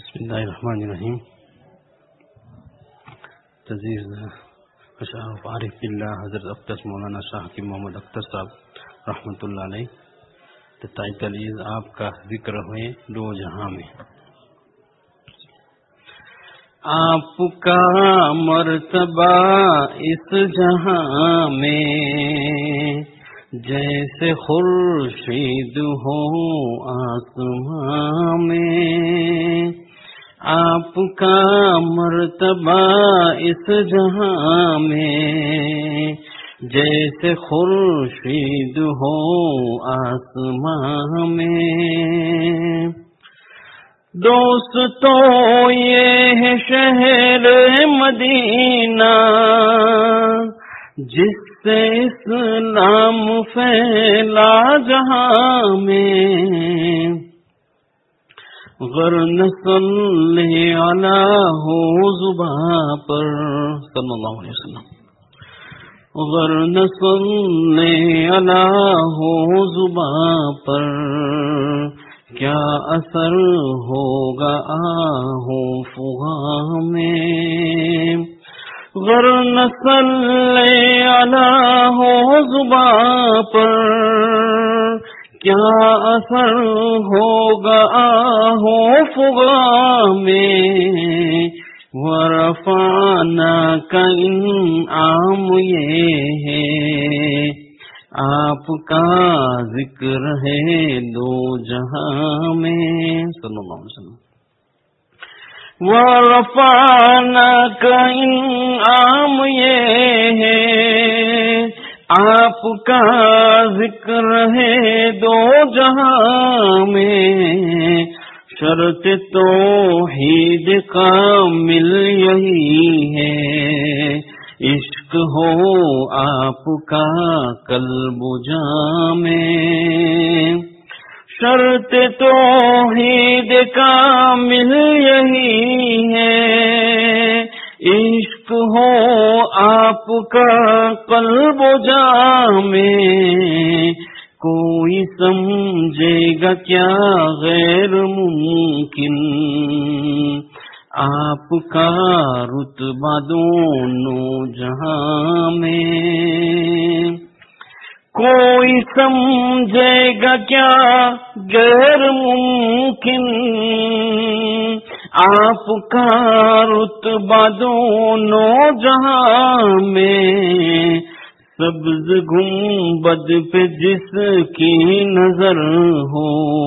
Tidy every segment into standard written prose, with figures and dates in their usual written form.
بسم اللہ الرحمن الرحیم. عزیز اشرف عارف باللہ حضرت اقدس مولانا شاہ حکیم محمد اختر صاحب رحمۃ اللہ علیہ تعلیز آپ کا ذکر ہوئے دو جہاں میں. آپ کا مرتبہ اس جہاں میں جیسے خورشید ہو آسمان میں. آپ کا مرتبہ اس جہاں میں جیسے خورشید ہو آسمان میں. دوست تو یہ ہے شہر مدینہ جس سے اسلام پھیلا جہاں میں. گر نصلی علی ہو زباں پر صلی اللہ علیہ وسلم. گر نصلی علی ہو زباں پر کیا اثر ہوگا آہو فغاں میں. گر نصلی علی ہو زباں پر کیا اثر ہوگا آہو فغاں میں. ورفعنا کا انعام یہ ہے آپ کا ذکر ہے دو جہاں میں صلی اللہ علیہ وسلم. ورفعنا کا انعام یہ ہے آپ کا ذکر ہے دو جہاں میں. شرط توحید کامل یہی ہے عشق ہو آپ کا قلب و جاں میں. شرط توحید کامل یہی ہے عشق ہو آپ کا قلب و جاں میں. کوئی سمجھے گا کیا غیر ممکن آپ کا رتبہ دونوں جہاں میں. کوئی سمجھے گا کیا غیر ممکن آپ کا رتبہ دونوں جہاں میں. سبز گنبد پہ جس کی نظر ہو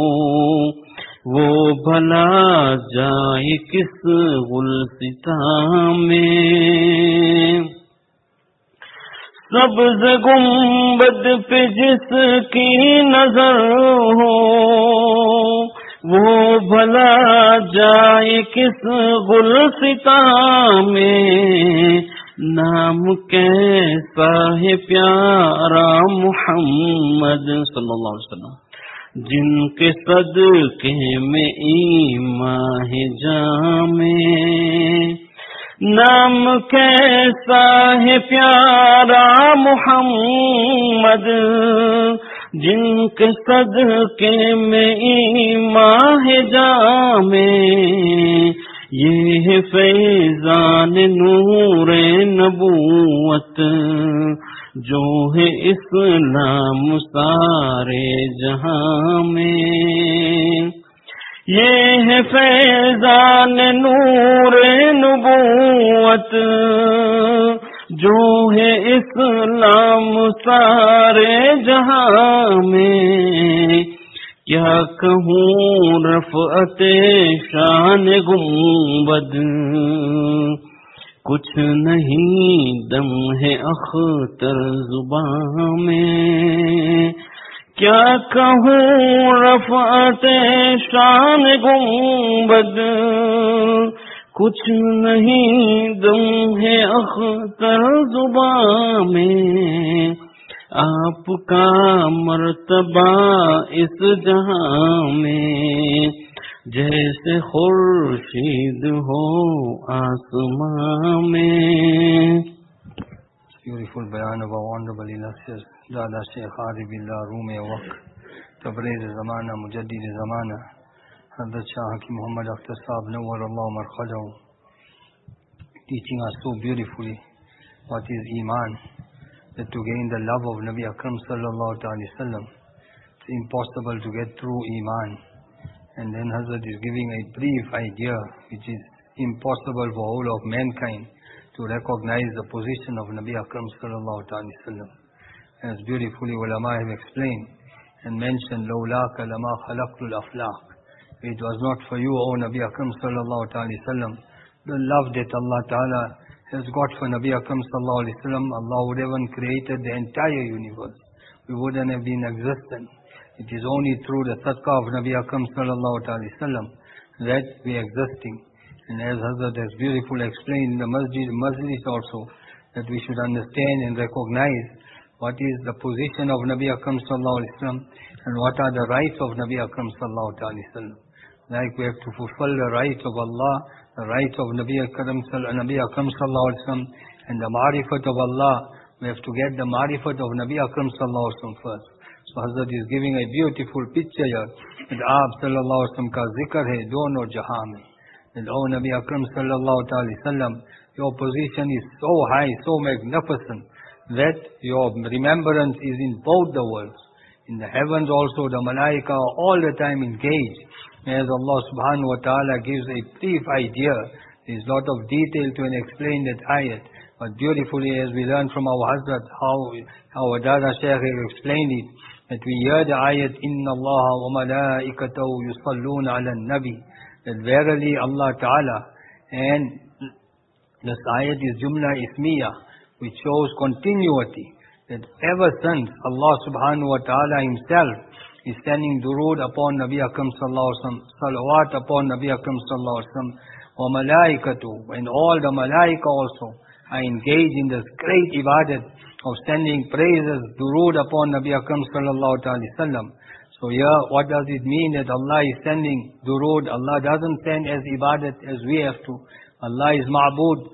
وہ بھلا جائے کس گلستان میں. سبز گنبد پہ جس کی نظر ہو وہ بھلا جائے کس گلستان میں. نام کیسا ہے پیارا محمد صلی اللہ علیہ وسلم جن کے صدقے میں ایمان ہے جاں میں. نام کیسا ہے پیارا محمد جن کے صدقے میں ایمان ہے جاں میں. یہ ہے فیضان نور نبوت جو ہے اسلام سارے جہاں میں. یہ ہے فیضان نور نبوت جو ہے اسلام سارے جہاں میں. کیا کہوں رفعت شان گنبد کچھ نہیں دم ہے اختر زبان میں. کیا کہوں رفعت شان گنبد کچھ نہیں دم ہے اختر زبان میں. آپ کا مرتبہ اس جہاں میں جیسے خورشید ہو آسمان میں. Beautiful بیان of our honorable illustrious Dada Sheikh Arif Billah Room Waqf Tabrez زمانہ مجدد زمانہ Hazrat Shah Hakim Muhammad Akhtar Sahib Nawwar Allah Markhadahu, teaching us so beautifully what is Iman, that to gain the love of Nabi Akram sallallahu alaihi wasallam, it's impossible to get through Iman. And then Hazrat is giving a brief idea which is impossible for whole of mankind to recognize the position of Nabi Akram sallallahu alaihi wasallam. As beautifully ulama have explained and mentioned, lawlaka lama khalaqtul aflaq. It was not for you, O Nabi Akram sallallahu alaihi wasallam, the love that Allah Ta'ala has got for Nabi Akram sallallahu alaihi wasallam, Allah would have created the entire universe. We wouldn't have been existent. It is only through the sadaqah of Nabi Akram sallallahu alaihi wasallam that we are existing. And as Hazrat has beautifully explained in the Majlis also, that we should understand and recognize what is the position of Nabi Akram sallallahu alaihi wasallam and what are the rights of Nabi Akram sallallahu alaihi wasallam. Like we have to fulfill the rights of Allah, the rights of Nabi Akram sallallahu alaihi wasallam, and the ma'rifat of Allah. We have to get the ma'rifat of Nabi Akram sallallahu alaihi wasallam first. So Hazrat is giving a beautiful picture here that Aap sallallahu alaihi wasallam ka zikr hai dono jahan mein. That O Nabi Akram sallallahu alaihi wasallam, your position is so high, so magnificent, that your remembrance is in both the worlds. In the heavens also, the malaika are all the time engaged. As Allah subhanahu wa ta'ala gives a brief idea, there is a lot of detail to explain that ayat. But beautifully, as we learn from our Hazrat, how Dada Shaykh explained it, that we hear the ayat, Inna Allah wa malaikatahu yusalluna ala nabi, that verily Allah Ta'ala, and this ayat is Jumla Ismiya, which shows continuity, that ever since Allah subhanahu wa ta'ala himself is sending durood upon Nabi Akram sallallahu alaihi wasallam, salawat upon Nabi Akram sallallahu alaihi wasallam, wa malaikatu, and all the malaika also are engaged in this great ibadat of sending praises, durood upon Nabi Akram sallallahu alaihi wasallam. So here, what does it mean that Allah is sending durood? Allah doesn't send as ibadat as we have to. Allah is ma'bud.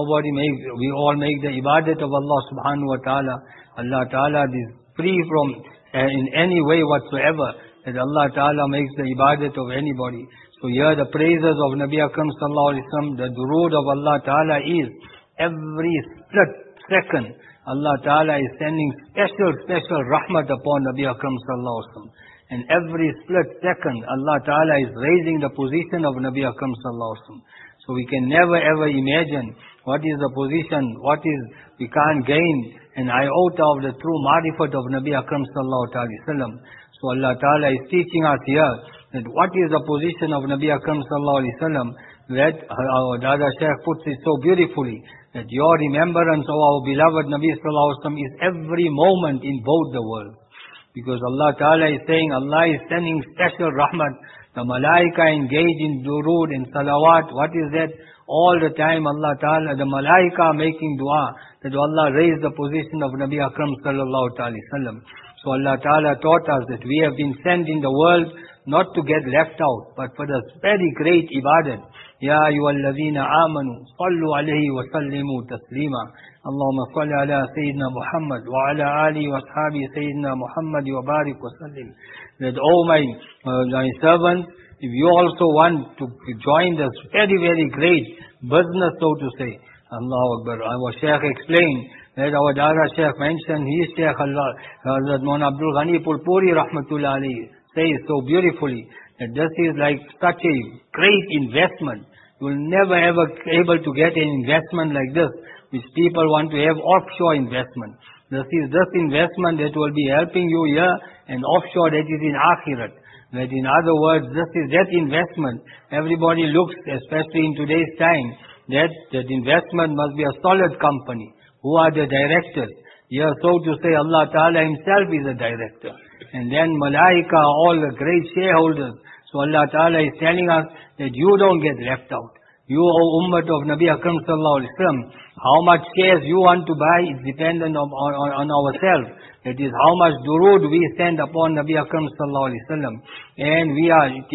We all make the ibadat of Allah subhanahu wa ta'ala. Allah ta'ala is free from in any way whatsoever that Allah ta'ala makes the ibadat of anybody. So here the praises of Nabi Akram sallallahu alaihi wasallam, the durood of Allah ta'ala is every split second Allah ta'ala is sending special rahmat upon Nabi Akram sallallahu alaihi wasallam. And every split second Allah ta'ala is raising the position of Nabi Akram sallallahu alaihi wasallam. So we can never ever imagine what is the position, we can't gain an iota of the true ma'rifat of Nabi Akram sallallahu alaihi wasallam. So Allah Ta'ala is teaching us here that what is the position of Nabi Akram sallallahu alaihi wasallam, that our Dada Shaykh puts it so beautifully, that your remembrance of our beloved Nabi sallallahu alaihi wasallam is every moment in both the worlds. Because Allah Ta'ala is saying, Allah is sending special rahmat. The malaika engage in durood and salawat. What is that? All the time Allah Ta'ala, the malaika making dua, that Allah raise the position of Nabi Akram sallallahu alaihi wasallam. So Allah Ta'ala taught us that we have been sent in the world not to get left out, but for this very great ibadat. Ya ayyuhalladhina amanu, sallu alayhi wa sallimu taslima. Allahumma salli ala Sayyidina Muhammad wa ala alihi wa ashabi Sayyidina Muhammad wa barik wa sallim. That, oh my servants, if you also want to join this very great business, so to say, Allahu Akbar. Our Shaykh explained that our Dada Shaykh mentioned, his Shaykh Hazrat Maulana Abdul Ghani Purpuri Rahmatullah alayhi says so beautifully, that this is like such a great investment. You will never ever able to get an investment like this, which people want to have offshore investment. This is this investment that will be helping you here, and offshore that is in Akhirat. That in other words, this is that investment. Everybody looks, especially in today's time, that investment must be a solid company. Who are the directors? Here, so to say, Allah Ta'ala himself is a director. And then Malaika, all the great shareholders. So Allah Ta'ala is telling us that you don't get left out. You, O Ummah of Nabi Akram sallallahu alaihi wasallam, how much shares you want to buy is dependent on ourselves. That is how much durood we send upon Nabi Akram sallallahu alaihi wasallam. And it is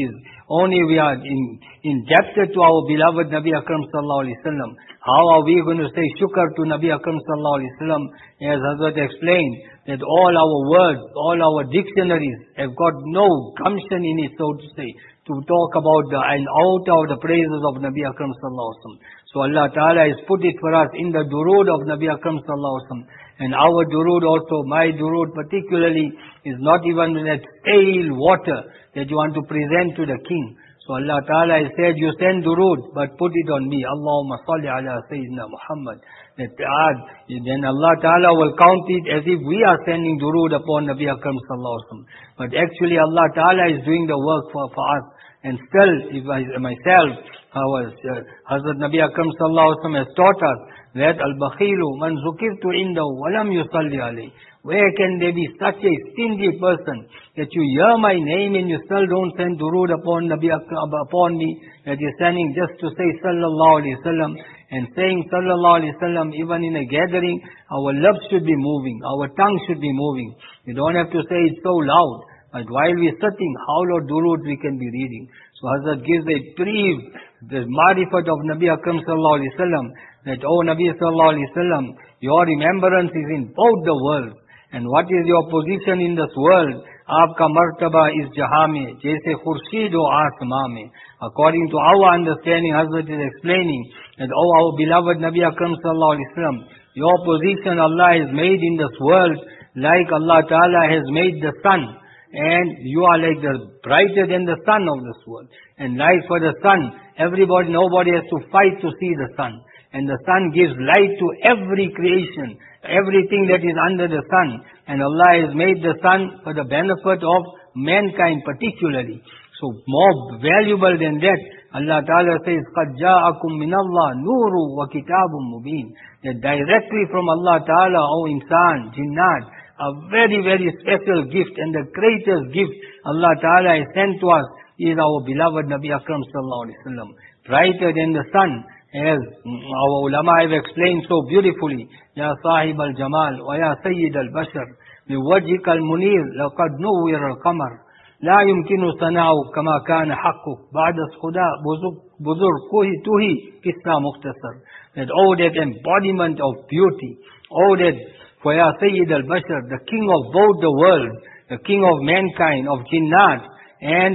Only we are indebted to our beloved Nabi Akram sallallahu alaihi wasallam. How are we going to say shukr to Nabi Akram sallallahu alaihi wasallam? As Hazrat explained, that all our words, all our dictionaries have got no gumption in it, so to say, to talk about and out of the praises of Nabi Akram sallallahu alaihi wasallam. So Allah Ta'ala has put it for us in the durood of Nabi Akram sallallahu alaihi wasallam. And our durood also, my durood particularly, is not even that stale water that you want to present to the king. So Allah Ta'ala has said, you send durood, but put it on me. Allahumma salli ala Sayyidina Muhammad. Then Allah Ta'ala will count it as if we are sending durood upon Nabi Akram sallallahu alaihi wasallam. But actually Allah Ta'ala is doing the work for us. And still, if myself, Hazrat Nabi Akram sallallahu alaihi wasallam has taught us that al-bakhilu man zukirtu indahu walam yusalli alayhi. Where can there be such a stingy person that you hear my name and you still don't send durood upon me, that you're standing just to say sallallahu alaihi wasallam, and saying sallallahu alaihi wasallam even in a gathering, our lips should be moving, our tongue should be moving. You don't have to say it so loud. But while we are sitting, how Lord durood we can be reading. So Hazrat gives a brief, the marifat of Nabi Akram sallallahu alaihi wasallam, that, oh Nabi sallallahu alaihi wasallam, your remembrance is in both the worlds. And what is your position in this world? Aapka martaba is jahame, jaise khurshid o asmame. According to our understanding, Hazrat is explaining that, oh our beloved Nabi Akram sallallahu alaihi wasallam, your position Allah has made in this world like Allah Ta'ala has made the sun. And you are like brighter than the sun of this world. And like for the sun, nobody has to fight to see the sun. And the sun gives light to every creation, everything that is under the sun. And Allah has made the sun for the benefit of mankind particularly. So more valuable than that, Allah Ta'ala says, قَدْ جَاءَكُم مِّنَ اللَّهِ نُورٌ وَكِتَابٌ مُبِينٌ. That directly from Allah Ta'ala, O insan, jinnat, a very, very special gift, and the greatest gift Allah Ta'ala has sent to us is our beloved Nabi Akram sallallahu alaihi wasallam. Brighter than the sun, as our ulama have explained so beautifully. Ya sahib al-jamal wa ya sayyid al-bashar biwajhik al-munir laqad nuwwira al-qamar la yumkinu sana'u kama kana haqquk ba'da khuda buzur kuhi tuhi qissa mukhtasar. That, oh, that embodiment of beauty, oh, that for Ya Sayyid al-Bashar, the king of both the worlds, the king of mankind, of jinnat, and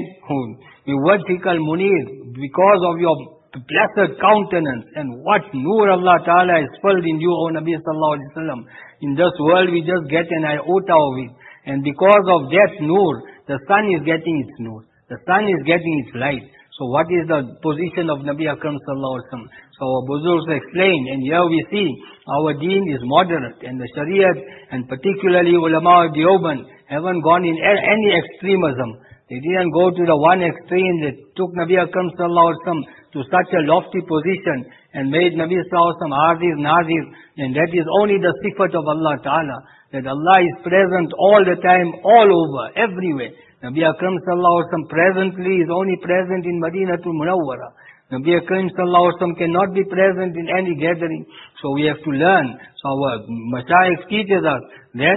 biwajhikal munir, because of your blessed countenance, and what nur Allah Ta'ala has filled in you, O Nabi sallallahu alaihi wasallam. In this world we just get an iota of it. And because of that nur, the sun is getting its nur. The sun is getting its light. So what is the position of Nabi Akram sallallahu alaihi wasallam? So our Buzurgs explain, and here we see our deen is moderate, and the Shariat, and particularly ulama of Deoband, haven't gone in any extremism. They didn't go to the one extreme that took Nabi Akram sallallahu alaihi wasallam to such a lofty position and made Nabi sallallahu alaihi wasallam Aziz, Nazir, and that is only the sifat of Allah Ta'ala, that Allah is present all the time, all over, everywhere. Nabi Akram sallallahu alaihi wasallam presently is only present in Madinatul Munawwara. Nabi Akram sallallahu alaihi wasallam cannot be present in any gathering. So we have to learn. So our Mashaykh teaches us that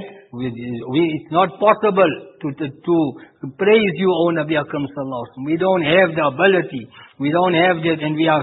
it's not possible to praise you, O Nabi Akram sallallahu alaihi wasallam. We don't have the ability. We don't have that, and we are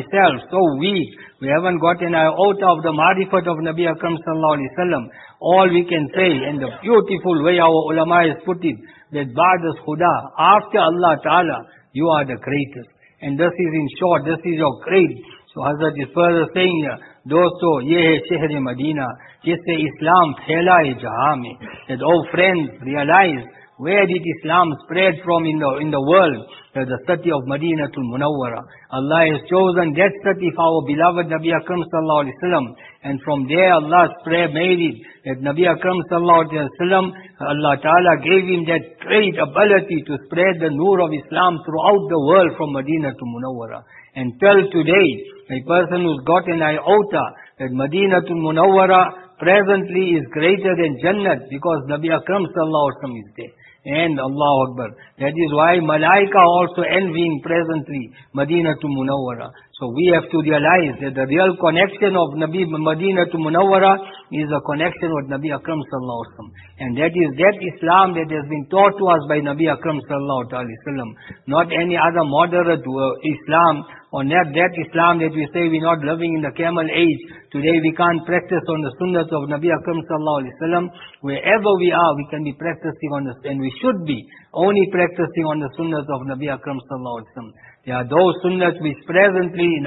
so weak. We haven't got an iota of the marifat of Nabi Akram sallallahu alaihi wasallam. All we can say, and the beautiful way our ulama has put it, that Ba'das Khuda, after Allah Ta'ala, you are the greatest. And this is in short, this is your grade. So Hazrat is further saying here, Dosto, ye hai shehr Madina, jisse Islam phela hai jahan mein. That, oh friends, realize, where did Islam spread from in the world? The city of Madinatul Munawwara. Allah has chosen that city for our beloved Nabi Akram sallallahu alaihi wasallam, and from there Allah made it that Nabi Akram sallallahu alaihi wasallam, Allah Ta'ala gave him that great ability to spread the nur of Islam throughout the world from Madinatul Munawwara. And till today, a person who's got an iota that Madinatul Munawwara presently is greater than Jannat, because Nabi Akram sallallahu alaihi wasallam is there. And Allahu Akbar. That is why Malaika also envying presently Madinatul Munawwara. So we have to realize that the real connection of Madinatul Munawwara is a connection with Nabi Akram sallallahu alaihi wasallam. And that is that Islam that has been taught to us by Nabi Akram sallallahu alaihi wasallam. Not any other moderate Islam, or not that Islam that we say we're not living in the camel age. Today we can't practice on the sunnahs of Nabi Akram sallallahu alaihi wasallam. Wherever we are, we can be practicing on this, and we should be only practicing on the sunnahs of Nabi Akram sallallahu alaihi wasallam. There are those sunnahs which presently in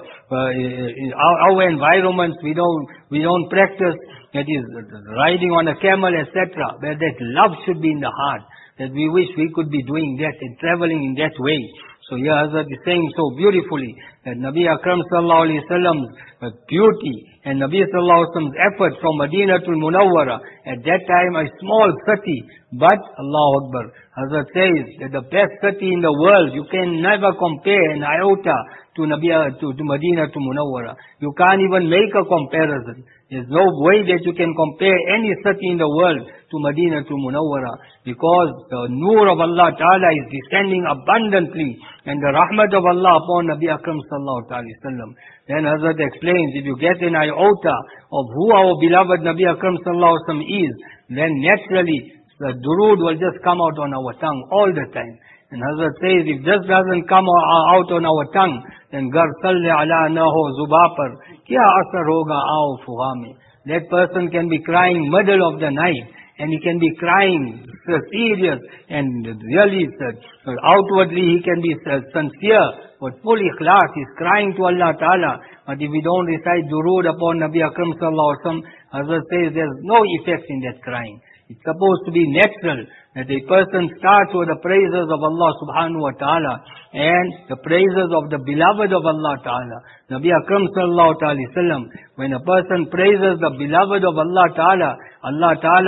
our environments we don't practice. That is riding on a camel, etc. Where that love should be in the heart. That we wish we could be doing that and traveling in that way. So here Hazrat is saying so beautifully that Nabi Akram sallallahu alaihi wasallam's beauty and Nabi sallallahu alaihi wasallam's effort from Madinatul Munawwara, at that time a small city, but Allahu Akbar, Hazrat says that the best city in the world, you can never compare an iota to Madinatul Munawwara. You can't even make a comparison. There's no way that you can compare any city in the world to Madinatul Munawwara, because the nur of Allah Ta'ala is descending abundantly, and the rahmat of Allah upon Nabi Akram sallallahu alaihi wasallam. Then Hazrat explains, if you get an iota of who our beloved Nabi Akram sallallahu alaihi wasallam is, then naturally the durood will just come out on our tongue all the time. And Hazrat says, if this doesn't come out on our tongue, then gar salli ala naho zubapar, kya asar hoga aao fuhame. That person can be crying middle of the night, and he can be crying serious, and really outwardly he can be sincere, but full ikhlas, he's crying to Allah Ta'ala. But if we don't recite durood upon Nabi Akram sallallahu alaihi wasallam, Hazrat says there's no effect in that crying. It's supposed to be natural, that a person starts with the praises of Allah subhanahu wa ta'ala and the praises of the beloved of Allah ta'ala, Nabi Akram sallallahu alaihi wasallam. When a person praises the beloved of Allah ta'ala, Allah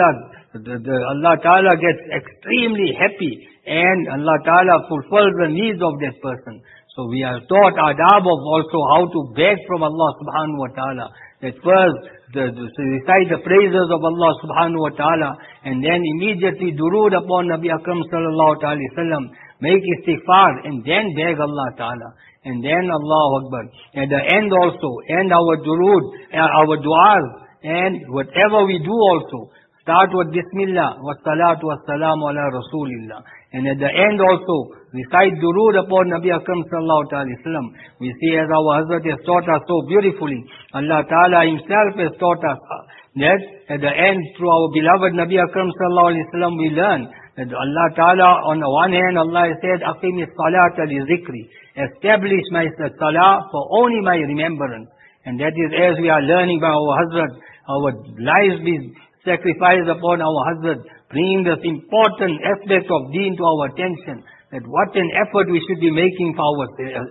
ta'ala gets extremely happy, and Allah ta'ala fulfills the needs of that person. So we are taught adab of also how to beg from Allah subhanahu wa ta'ala. That first, recite the praises of Allah subhanahu wa ta'ala, and then immediately durood upon Nabi Akram sallallahu alaihi wasallam, make istighfar, and then beg Allah ta'ala. And then Allahu Akbar. At the end also, and our durood, our du'as, and whatever we do also, start with Bismillah, wa salatu wa salamu ala Rasulillah. And at the end also, recite durood upon Nabi Akram sallallahu alaihi wasallam. We see as our Hazrat has taught us so beautifully, Allah Ta'ala Himself has taught us that at the end, through our beloved Nabi Akram sallallahu alaihi wasallam, we learn that Allah Ta'ala, on the one hand, Allah has said, Aqimis salata li zikri. Establish my salah for only my remembrance. And that is as we are learning by our Hazrat, our lives be sacrificed upon our Hazrat, bringing this important aspect of deen to our attention, that what an effort we should be making for our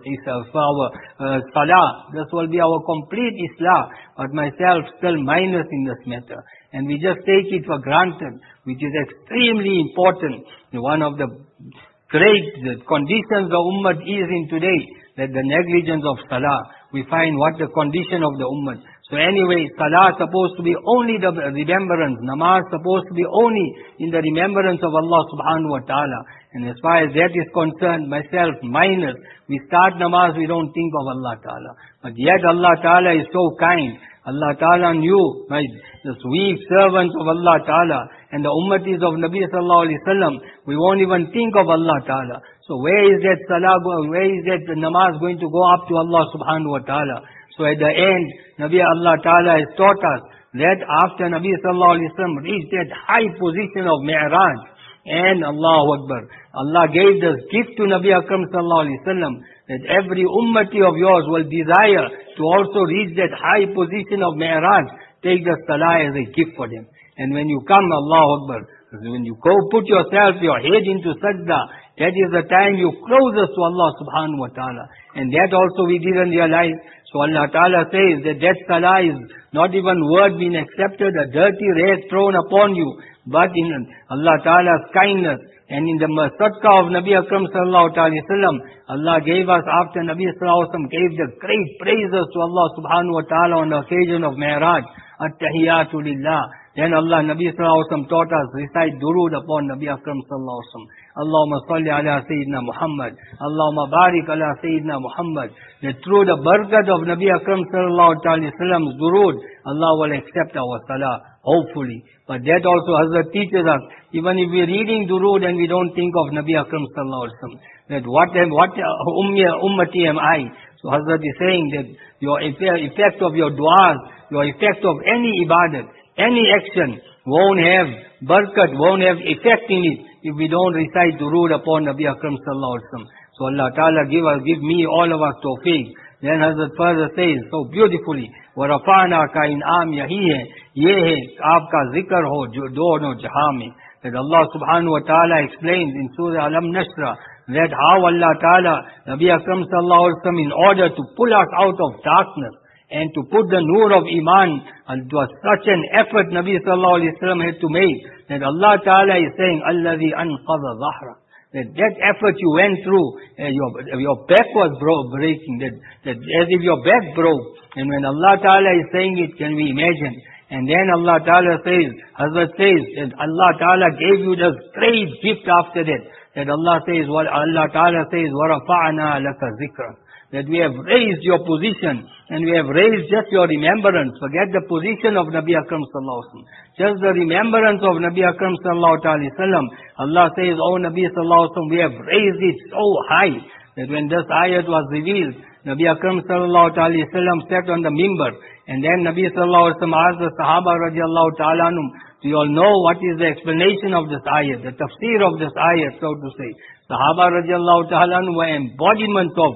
salah. This will be our complete islah, but myself still minus in this matter. And we just take it for granted, which is extremely important. One of the great conditions the ummah is in today, that the negligence of salah. We find what the condition of the ummah. So anyway, salah supposed to be only the remembrance. Namaz supposed to be only in the remembrance of Allah subhanahu wa ta'ala. And as far as that is concerned, myself minus, we start namaz, we don't think of Allah ta'ala. But yet Allah ta'ala is so kind. Allah ta'ala knew, right, this weak servants of Allah ta'ala and the ummatis of Nabi sallallahu alaihi wasallam, we won't even think of Allah ta'ala. So where is that salah, where is that namaz going to go up to Allah subhanahu wa ta'ala? So at the end, Nabi Allah Ta'ala has taught us that after Nabi Sallallahu Alaihi Wasallam reached that high position of Mi'raj, and Allahu Akbar, Allah gave this gift to Nabi Akram Sallallahu Alaihi Wasallam, that every ummati of yours will desire to also reach that high position of Mi'raj. Take the salah as a gift for them. And when you come, Allahu Akbar, when you go put yourself, your head into sajda, that is the time you closest to Allah subhanahu wa ta'ala. And that also we didn't realize. So Allah Ta'ala says that salah is not even word being accepted, a dirty rag thrown upon you, but in Allah Ta'ala's kindness and in the sadaqah of Nabi Akram sallallahu alaihi wasallam, Allah gave us, after Nabi sallallahu alaihi wasallam gave the great praises to Allah subhanahu wa ta'ala on the occasion of Mi'raj, At-Tahiyatu Lillah, Then Allah, Nabi sallallahu alaihi wasallam taught us, recite durood upon Nabi Akram sallallahu alaihi wasallam. Allahumma salli ala Sayyidina Muhammad. Allahumma barik ala Sayyidina Muhammad. That through the barakat of Nabi Akram sallallahu alaihi wasallam's durood, Allah will accept our salah, hopefully. But that also Hazrat teaches us, even if we're reading durood and we don't think of Nabi Akram sallallahu alaihi wasallam, that what ummati am I? So Hazrat is saying that your effect of your du'as, your effect of any ibadat, any action won't have barakat, won't have effect in it if we don't recite durood upon Nabi Akram sallallahu alaihi wasallam. So Allah Ta'ala give me, all of us tawfiq. Then Hazrat further says so beautifully, وَرَفَعْنَا ka in'am yahi hai, ye hai, aapka zikr ho, jo dono jahan mein. That Allah Subhanahu wa Ta'ala explains in Surah Alam Nashra, that how Allah Ta'ala, Nabi Akram sallallahu alaihi wasallam, in order to pull us out of darkness, and to put the nur of Iman, and it was such an effort Nabi sallallahu alaihi wasallam had to make, that Allah Ta'ala is saying, الَّذِي أَنْقَضَ ظَهْرَ. That effort you went through, your back was breaking, that as if your back broke. And when Allah Ta'ala is saying it, can we imagine? And then Allah Ta'ala says, Hazrat says, that Allah Ta'ala gave you this great gift after that. That Allah says, Allah Ta'ala says, وَرَفَعْنَا لَكَ ذِكْرًا. That we have raised your position, and we have raised just your remembrance. Forget the position of Nabi Akram sallallahu alaihi wasallam. Just the remembrance of Nabi Akram sallallahu alaihi wasallam. Allah says, oh Nabi sallallahu alaihi wasallam, we have raised it so high, that when this ayat was revealed, Nabi Akram sallallahu alaihi wasallam sat on the mimbar, and then Nabi sallallahu alaihi wasallam asked the Sahaba radiallahu ta'ala anhum, do you all know what is the explanation of this ayat, the tafsir of this ayat, so to say? Sahaba radiallahu ta'ala anhum were embodiment of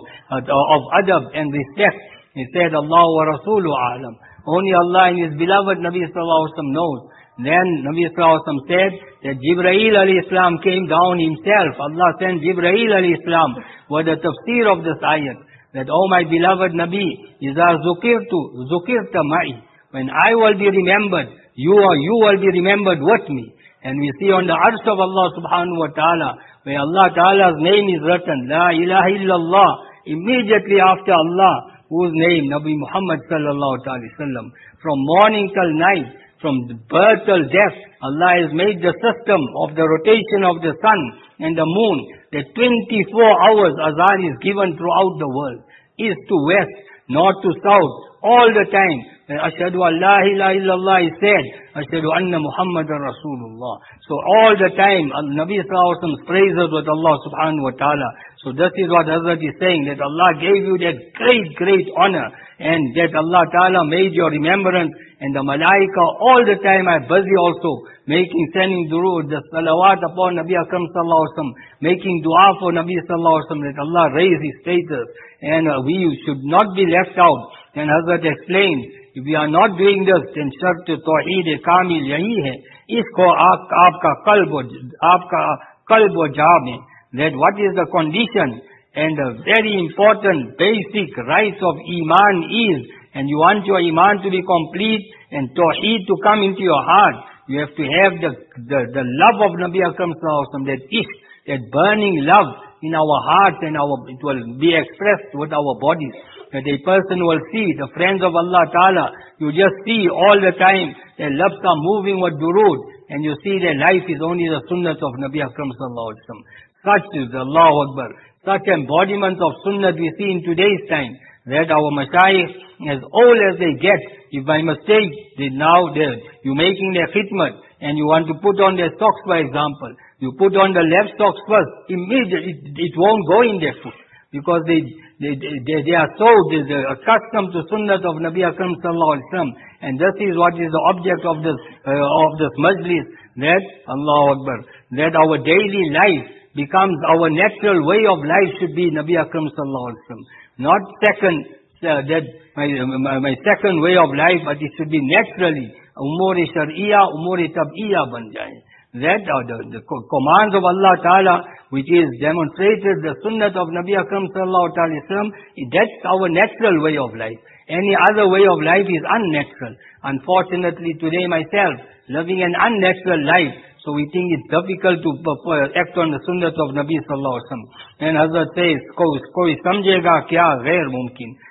adab and respect. He said, Allah wa Rasulu a'lam. Only Allah and His beloved Nabi sallallahu alaihi wasallam knows. Then Nabi sallallahu alaihi wasallam said that Jibreel alayhi salam came down himself. Allah sent Jibreel alayhi salam with the tafsir of this ayat. That, oh my beloved Nabi, إِذَا ذُكِرْتَ ma'i. When I will be remembered, you will be remembered with me. And we see on the arsh of Allah subhanahu wa ta'ala, where Allah Ta'ala's name is written, La ilaha illallah, immediately after Allah, whose name, Nabi Muhammad sallallahu alaihi wasallam. From morning till night, from birth till death, Allah has made the system of the rotation of the sun and the moon, that 24 hours azan is given throughout the world, east to west, north to south, all the time. When Ashhadu an la ilaha illallah is said, Ashhadu anna Muhammadan Rasulullah. So all the time, Nabi sallallahu alaihi wasallam praises with Allah subhanahu wa ta'ala. So this is what Hazrat is saying, that Allah gave you that great honor, and that Allah Ta'ala made your remembrance, and the malaika all the time are busy also, sending durood, the salawat upon Nabi Akram sallallahu alaihi wasallam, making dua for Nabi sallallahu alaihi wasallam, that Allah raise his status, and we should not be left out. And Hazrat explained, if we are not doing this, then shart tawheed kamil yahi hai, isko aapka qalb wa jaab hai. That what is the condition and the very important basic rights of Iman is, and you want your Iman to be complete and Tawheed to come into your heart, you have to have the love of Nabi Akram sallallahu alaihi wasallam, that ishq, that burning love in our hearts, and it will be expressed with our bodies. That a person will see, the friends of Allah Ta'ala, you just see all the time, their lips are moving with durood, and you see their life is only the sunnah of Nabi Akram sallallahu alaihi wasallam. Such is Allahu Akbar. Such embodiment of sunnah we see in today's time, that our mashayikh, as old as they get, if by mistake you're making their khidmat, and you want to put on their socks, for example, you put on the left socks first, immediately it won't go in their foot, because they are so accustomed to sunnah of Nabi Akram sallallahu alaihi wasallam. And this is what is the object of this majlis, that Allahu Akbar, that our daily life becomes, our natural way of life should be Nabi Akram sallallahu alaihi wasallam. Not second, that my second way of life, but it should be naturally umur-e shar'iyya, umur-e tab'iyya ban jaye. That the commands of Allah Ta'ala, which is demonstrated, the sunnah of Nabi Akram sallallahu alaihi wasallam, that's our natural way of life. Any other way of life is unnatural. Unfortunately, today myself, living an unnatural life, so we think it's difficult to act on the sunnah of Nabi sallallahu alaihi wasallam. And Hazrat says, koi samjhega kya ghair mumkin.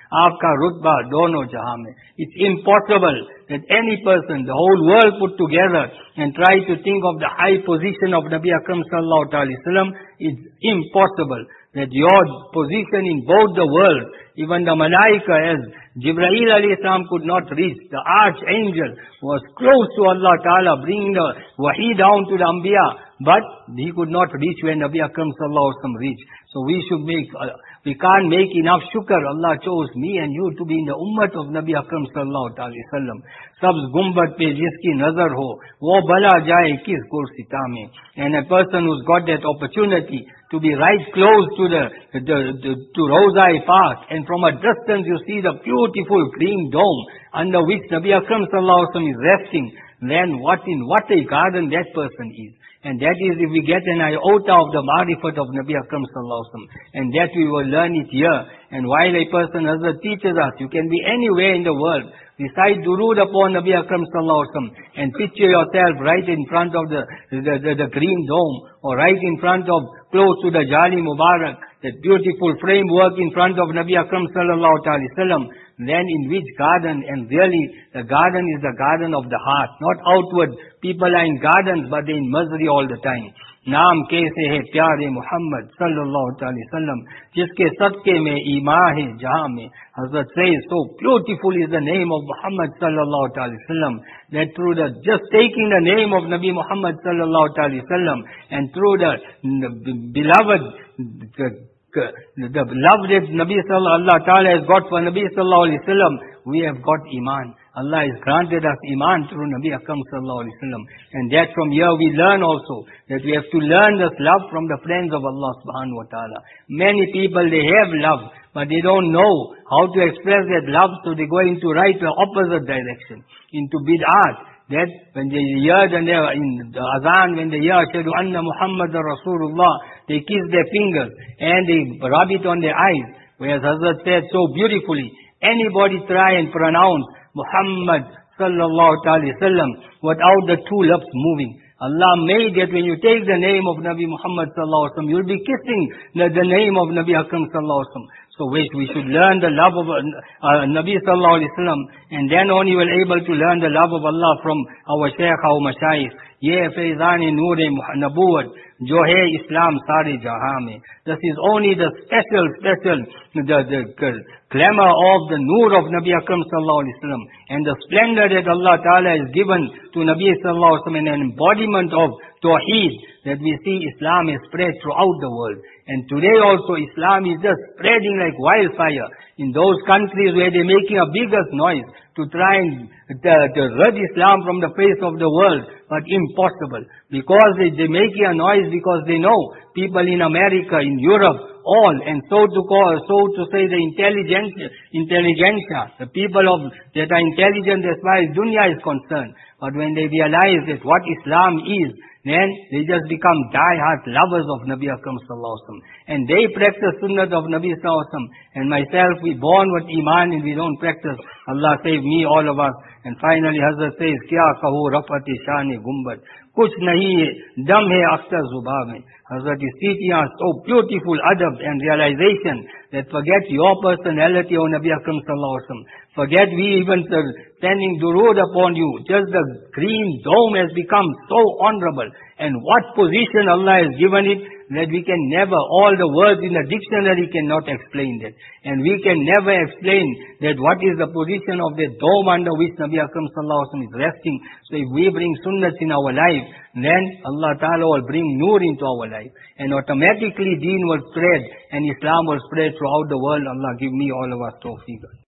Aapka rutba dono jahan mein. It's impossible that any person, the whole world put together and try to think of the high position of Nabi Akram sallallahu alaihi wasallam. It's impossible that your position in both the worlds, even the Malaika, as Jibreel alayhi salam could not reach, the archangel was close to Allah Ta'ala, bringing the wahi down to the Anbiya, but he could not reach where Nabi Akram sallallahu alaihi wasallam reached. So we should we can't make enough shukr. Allah chose me and you to be in the ummat of Nabi Akram sallallahu alaihi wasallam. Sabz gumbad pe jiski nazar ho, wo bala jaye kis kursita mein. And a person who's got that opportunity to be right close to to Rawza-e Pak, and from a distance you see the beautiful green dome under which Nabi Akram sallallahu alaihi wasallam is resting, then what a garden that person is. And that is if we get an iota of the marifat of Nabi Akram sallallahu alaihi wasallam, and that we will learn it here. And while a person teaches us, you can be anywhere in the world, recite durood upon Nabi Akram sallallahu alaihi wasallam, and picture yourself right in front of the green dome, or right in front of, close to the Jali Mubarak, that beautiful framework in front of Nabi Akram sallallahu alaihi wasallam. Then in which garden? And really, the garden is the garden of the heart, not outward. People are in gardens, but they're in misery all the time. Naam kaise hai pyare Muhammad sallallahu alaihi wasallam, jiske sadke mein iman hai jahan mein. Hazrat says, so beautiful is the name of Muhammad sallallahu alaihi wasallam, that through just taking the name of Nabi Muhammad sallallahu alaihi wasallam, and through the beloved, the love that Nabi sallallahu Allah Ta'ala has got for Nabi sallallahu alaihi wasallam, we have got iman. Allah has granted us iman through Nabi Akram sallallahu alaihi wasallam. And that from here we learn also that we have to learn this love from the friends of Allah subhanahu wa ta'ala. Many people, they have love, but they don't know how to express that love, so they go into right or opposite direction, into bid'at. That when they hear in the azan, when they hear Ashhadu anna Muhammadar Rasulullah, they kiss their fingers and they rub it on their eyes. Whereas Hazrat said so beautifully, anybody try and pronounce Muhammad sallallahu alaihi wasallam without the two lips moving. Allah made that when you take the name of Nabi Muhammad sallallahu alaihi wasallam, you'll be kissing the name of Nabi Akram sallallahu alaihi wasallam. So we should learn the love of Nabi sallallahu alaihi wasallam, and then only we'll able to learn the love of Allah from our Shaykh, our Mashayikh. Ye faizan-e noor-e nabuwat, jo hai Islam sare jahan mein. This is only the special, the glamour of the noor of Nabi Akram sallallahu alaihi wasallam, and the splendor that Allah Ta'ala has given to Nabi sallallahu alaihi wasallam, an embodiment of Tawheed, that we see Islam is spread throughout the world. And today also Islam is just spreading like wildfire in those countries where they're making a biggest noise to try and to rid Islam from the face of the world, but impossible. Because they're making a noise because they know people in America, in Europe, all, and so to say the intelligentsia, the people that are intelligent as far as dunya is concerned. But when they realize that what Islam is, then they just become die-hard lovers of Nabi Akram sallallahu alaihi wasallam. And they practice sunnat of Nabi sallallahu alaihi wasallam. And myself, we born with iman and we don't practice. Allah save me, all of us. And finally Hazrat says, Kya kahu rafati shani gumbad, kuch nahi hai, dam hai akhtar zubab mein. Hazrat is teaching us so beautiful adab and realization that forget your personality, O Nabi Akram sallallahu alaihi wasallam. Forget we even sending durood upon you. Just the green dome has become so honorable. And what position Allah has given it, that we can never, all the words in the dictionary cannot explain that. And we can never explain that what is the position of the dome under which Nabi Akram sallallahu alaihi wasallam is resting. So if we bring sunnats in our life, then Allah Ta'ala will bring noor into our life. And automatically deen will spread and Islam will spread throughout the world. Allah give me all of us tawfiq.